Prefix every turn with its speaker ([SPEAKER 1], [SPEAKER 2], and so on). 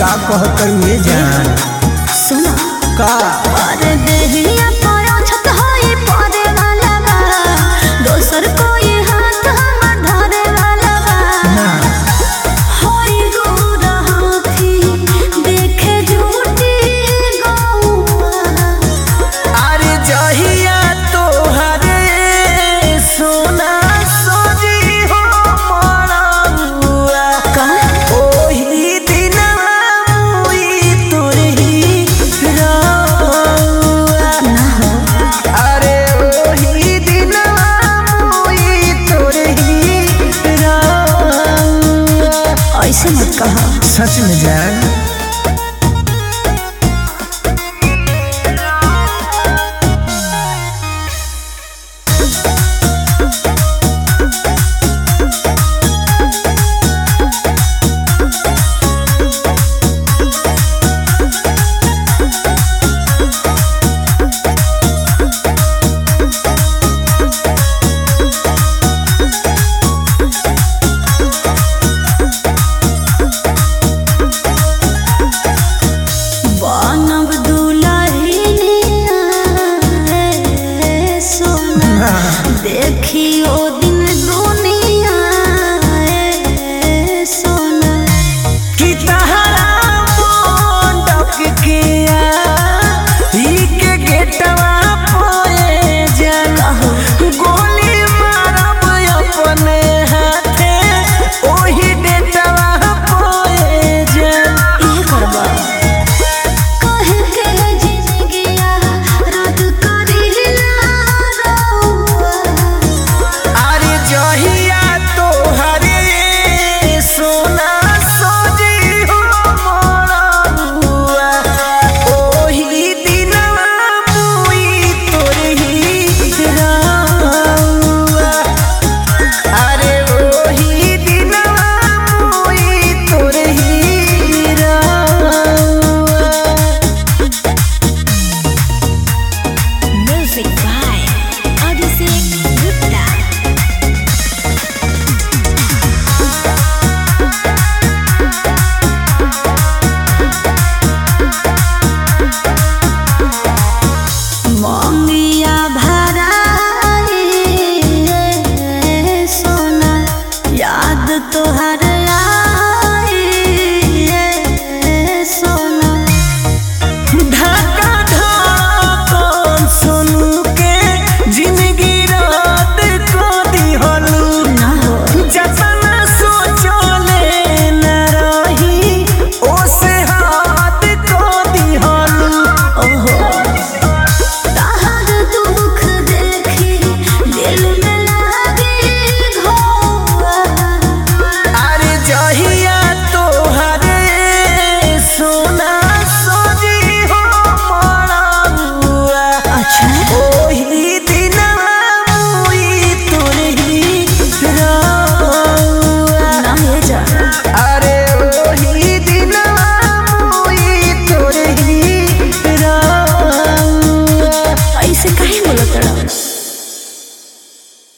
[SPEAKER 1] का कहकर ये जान
[SPEAKER 2] सुना
[SPEAKER 1] का
[SPEAKER 2] अरे देहिया पाया छत होई परे वाला बा दोसर कोई हाथ हमर धरे वाला बा
[SPEAKER 1] ना
[SPEAKER 2] होई गोरा हाथी देखे झूठी गौआ
[SPEAKER 1] अरे जहिया तोहरे सोना सोजी हो मरहुआ
[SPEAKER 2] का
[SPEAKER 1] ओही दिनवा मुई तोरही रहुआ
[SPEAKER 2] ना हो
[SPEAKER 1] अरे ओही दिनवा मुई तोरही रहुआ
[SPEAKER 2] ऐसे मत कहा
[SPEAKER 1] सच में जान
[SPEAKER 2] बनब दुल्हनिया रे सोना देखियो दिन दुनिया रे सोना
[SPEAKER 1] कि तहरा मंडप के ई के गेटवा पोए जन गोली मारब अपने हाथे ओही डेटवा पोए जन
[SPEAKER 2] ये करबा कहे के जिंदगिया रद करिला रहुआ
[SPEAKER 1] अरे जहिया तोहरे सोना सोजी हो मरहुआ ओही दिनवा मुई तोरही रहुआ अरे ओही दिनवा मुई तोरही रहुआ
[SPEAKER 2] म्यूजिक बाय अभिषेक गुप्ता मंगिया भराई सोना याद तोहर आई सोना
[SPEAKER 1] ढाका ढाकन सोनू के जिंदगी रात को दिहलू
[SPEAKER 2] ना हो
[SPEAKER 1] जतना सोचले न रही ओसे हाथ को दिहलू
[SPEAKER 2] ओहो तहर दुख देखी दिल में लागे घोआ
[SPEAKER 1] अरे जहिया तोहरे सोना सोजी हो मरहुआ
[SPEAKER 2] अच्छा
[SPEAKER 1] ओही दिनवा मुई तोरही रहुआ
[SPEAKER 2] ना ये जा
[SPEAKER 1] अरे ओही दिनवा मुई तोरही रहुआ
[SPEAKER 2] ऐसे काहे बोलत रहा